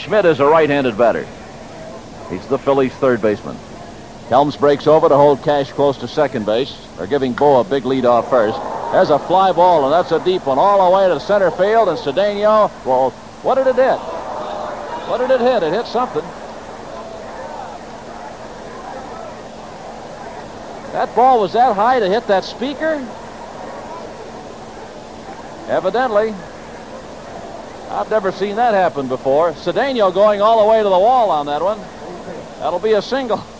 Schmidt is a right-handed batter. He's the Phillies' third baseman. Helms breaks over to hold Cash close to second base. They're giving Bo a big lead off first. There's a fly ball, and that's a deep one all the way to center field. And Cedeno, well, what did it hit? What did it hit? It hit something. That ball was that high to hit that speaker? Evidently. I've never seen that happen before. Cedeno going all the way to the wall on that one. That'll be a single.